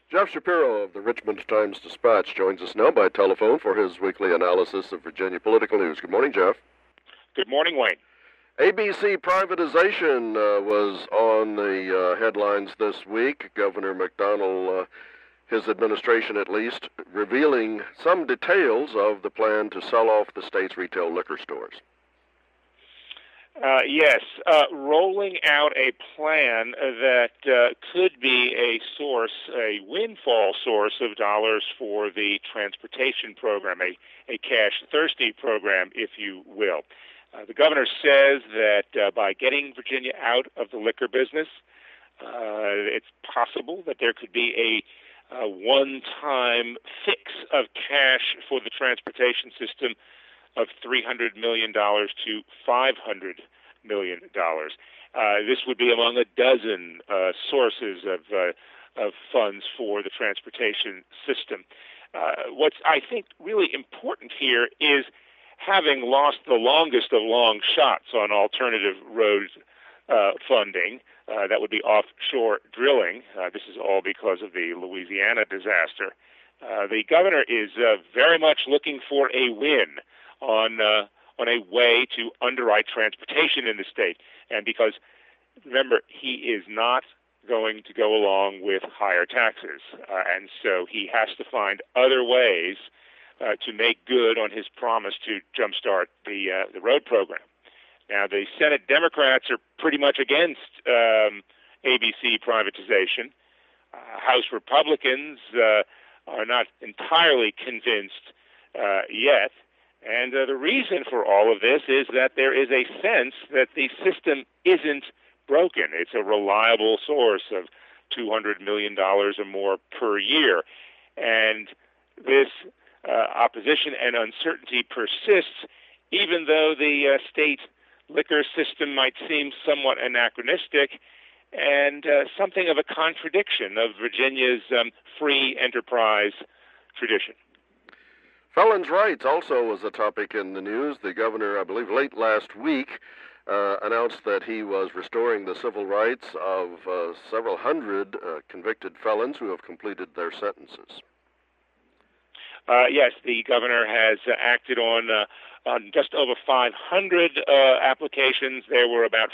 Jeff Shapiro of the Richmond Times-Dispatch joins us now by telephone for his weekly analysis of Virginia political news. Good morning, Jeff. Good morning, Wayne. ABC privatization was on the headlines this week. Governor McDonnell, his administration at least, revealing some details of the plan to sell off the state's retail liquor stores. Yes, rolling out a plan that could be a windfall source of dollars for the transportation program, a cash-thirsty program, if you will. The governor says that by getting Virginia out of the liquor business, it's possible that there could be a one-time fix of cash for the transportation system of $300 million to $500 million. This would be among a dozen sources of funds for the transportation system. What's, I think, really important here is having lost the longest of long shots on alternative road funding, that would be offshore drilling. This is all because of the Louisiana disaster. The governor is very much looking for a win on a way to underwrite transportation in the state. And because, remember, he is not going to go along with higher taxes. And so he has to find other ways to make good on his promise to jumpstart the road program. Now, the Senate Democrats are pretty much against ABC privatization. House Republicans are not entirely convinced yet. And the reason for all of this is that there is a sense that the system isn't broken. It's a reliable source of $200 million or more per year. And this opposition and uncertainty persists, even though the state liquor system might seem somewhat anachronistic and something of a contradiction of Virginia's free enterprise tradition. Felons' rights also was a topic in the news. The governor, I believe late last week, announced that he was restoring the civil rights of several hundred convicted felons who have completed their sentences. Yes, the governor has acted on just over 500 applications. There were about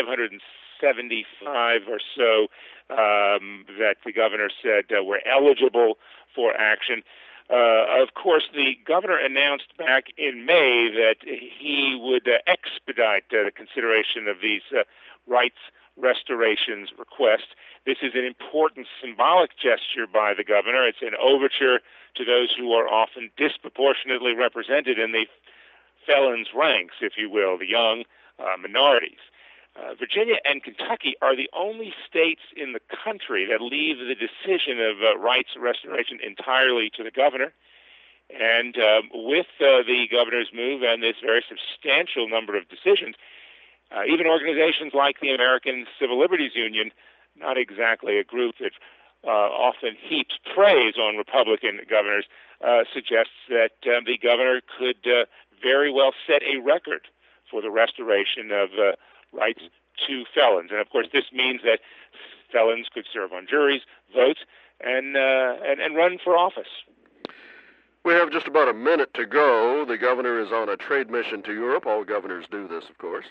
575 or so that the governor said were eligible for action. Of course, the governor announced back in May that he would expedite the consideration of these rights restorations requests. This is an important symbolic gesture by the governor. It's an overture to those who are often disproportionately represented in the felons' ranks, if you will, the young minorities. Virginia and Kentucky are the only states in the country that leave the decision of rights restoration entirely to the governor. And with the governor's move and this very substantial number of decisions, even organizations like the American Civil Liberties Union, not exactly a group that often heaps praise on Republican governors, suggests that the governor could very well set a record for the restoration of rights to felons. And of course, this means that felons could serve on juries, vote, and run for office. We have just about a minute to go. The governor is on a trade mission to Europe. All governors do this, of course.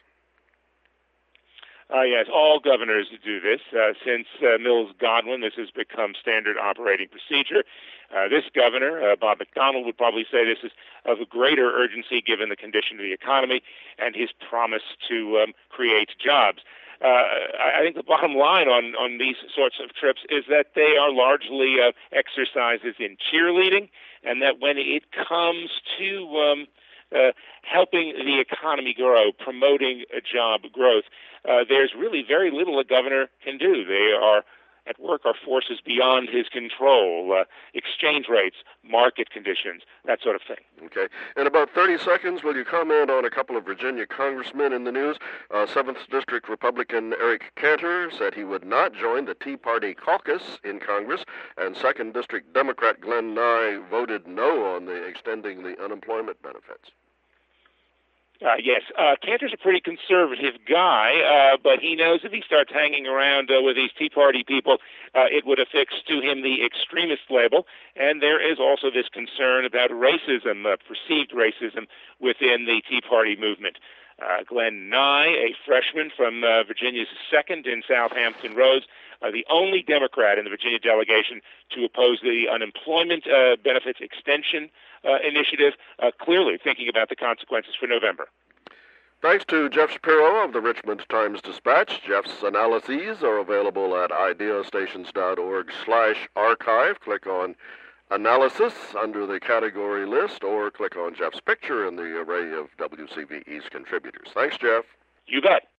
Yes, all governors do this. Since Mills Godwin, this has become standard operating procedure. This governor, Bob McDonnell, would probably say this is of a greater urgency given the condition of the economy and his promise to create jobs. I think the bottom line on these sorts of trips is that they are largely exercises in cheerleading, and that when it comes to helping the economy grow, promoting job growth, there's really very little a governor can do. They are at work are forces beyond his control, exchange rates, market conditions, that sort of thing. Okay. In about 30 seconds, will you comment on a couple of Virginia congressmen in the news? 7th District Republican Eric Cantor said he would not join the Tea Party caucus in Congress, and 2nd District Democrat Glenn Nye voted no on extending the unemployment benefits. Yes, Cantor's a pretty conservative guy, but he knows if he starts hanging around with these Tea Party people, it would affix to him the extremist label. And there is also this concern about racism, perceived racism, within the Tea Party movement. Glenn Nye, a freshman from Virginia's 2nd in Southampton Roads, the only Democrat in the Virginia delegation to oppose the unemployment benefits extension initiative, clearly thinking about the consequences for November. Thanks to Jeff Shapiro of the Richmond Times-Dispatch. Jeff's analyses are available at ideastations.org/archive. Click on Analysis under the category list, or click on Jeff's picture in the array of WCVE's contributors. Thanks, Jeff. You bet.